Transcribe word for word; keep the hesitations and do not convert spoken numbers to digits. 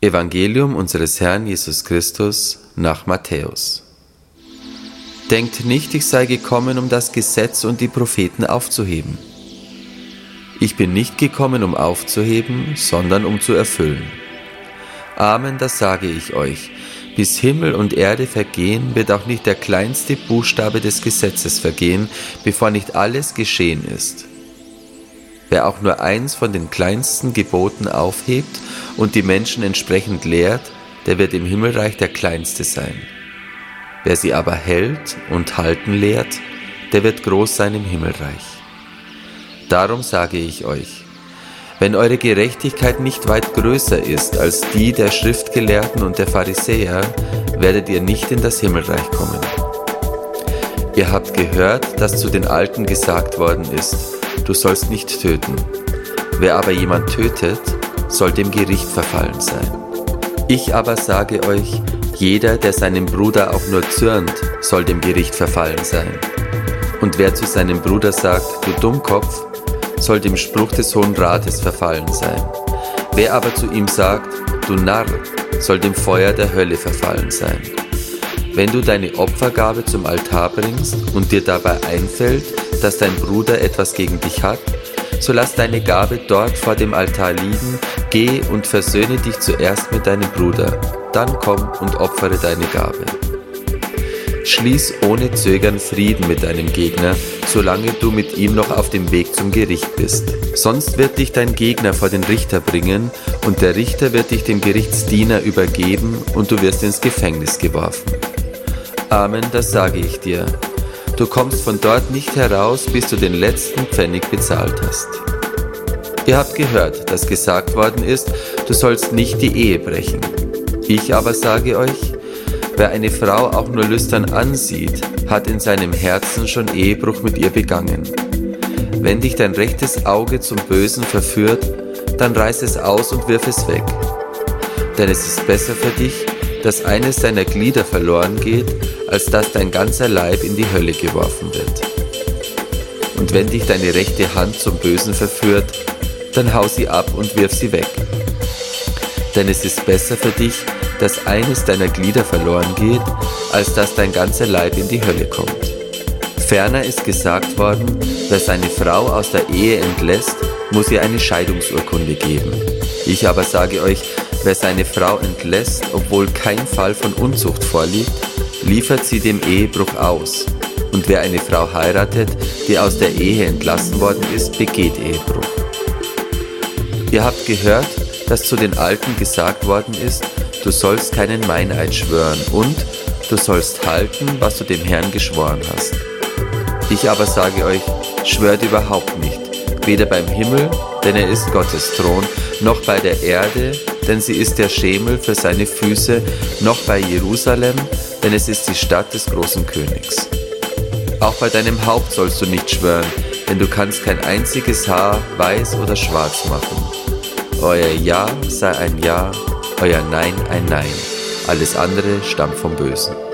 Evangelium unseres Herrn Jesus Christus nach Matthäus. Denkt nicht, ich sei gekommen, um das Gesetz und die Propheten aufzuheben. Ich bin nicht gekommen, um aufzuheben, sondern um zu erfüllen. Amen, das sage ich euch. Bis Himmel und Erde vergehen, wird auch nicht der kleinste Buchstabe des Gesetzes vergehen, bevor nicht alles geschehen ist. Wer auch nur eins von den kleinsten Geboten aufhebt und die Menschen entsprechend lehrt, der wird im Himmelreich der Kleinste sein. Wer sie aber hält und halten lehrt, der wird groß sein im Himmelreich. Darum sage ich euch, wenn eure Gerechtigkeit nicht weit größer ist als die der Schriftgelehrten und der Pharisäer, werdet ihr nicht in das Himmelreich kommen. Ihr habt gehört, dass zu den Alten gesagt worden ist, du sollst nicht töten. Wer aber jemand tötet, soll dem Gericht verfallen sein. Ich aber sage euch, jeder, der seinem Bruder auch nur zürnt, soll dem Gericht verfallen sein. Und wer zu seinem Bruder sagt, du Dummkopf, soll dem Spruch des Hohen Rates verfallen sein. Wer aber zu ihm sagt, du Narr, soll dem Feuer der Hölle verfallen sein. Wenn du deine Opfergabe zum Altar bringst und dir dabei einfällt, dass dein Bruder etwas gegen dich hat, so lass deine Gabe dort vor dem Altar liegen, geh und versöhne dich zuerst mit deinem Bruder, dann komm und opfere deine Gabe. Schließ ohne Zögern Frieden mit deinem Gegner, solange du mit ihm noch auf dem Weg zum Gericht bist. Sonst wird dich dein Gegner vor den Richter bringen und der Richter wird dich dem Gerichtsdiener übergeben und du wirst ins Gefängnis geworfen. Amen, das sage ich dir. Du kommst von dort nicht heraus, bis du den letzten Pfennig bezahlt hast. Ihr habt gehört, dass gesagt worden ist, du sollst nicht die Ehe brechen. Ich aber sage euch, wer eine Frau auch nur lüstern ansieht, hat in seinem Herzen schon Ehebruch mit ihr begangen. Wenn dich dein rechtes Auge zum Bösen verführt, dann reiß es aus und wirf es weg. Denn es ist besser für dich, dass eines deiner Glieder verloren geht, als dass dein ganzer Leib in die Hölle geworfen wird. Und wenn dich deine rechte Hand zum Bösen verführt, dann hau sie ab und wirf sie weg. Denn es ist besser für dich, dass eines deiner Glieder verloren geht, als dass dein ganzer Leib in die Hölle kommt. Ferner ist gesagt worden, wer seine Frau aus der Ehe entlässt, muss ihr eine Scheidungsurkunde geben. Ich aber sage euch, wer seine Frau entlässt, obwohl kein Fall von Unzucht vorliegt, liefert sie dem Ehebruch aus. Und wer eine Frau heiratet, die aus der Ehe entlassen worden ist, begeht Ehebruch. Ihr habt gehört, dass zu den Alten gesagt worden ist, du sollst keinen Meineid schwören und du sollst halten, was du dem Herrn geschworen hast. Ich aber sage euch, schwört überhaupt nicht, weder beim Himmel, denn er ist Gottes Thron, noch bei der Erde, denn sie ist der Schemel für seine Füße, noch bei Jerusalem, denn es ist die Stadt des großen Königs. Auch bei deinem Haupt sollst du nicht schwören, denn du kannst kein einziges Haar weiß oder schwarz machen. Euer Ja sei ein Ja, euer Nein ein Nein. Alles andere stammt vom Bösen.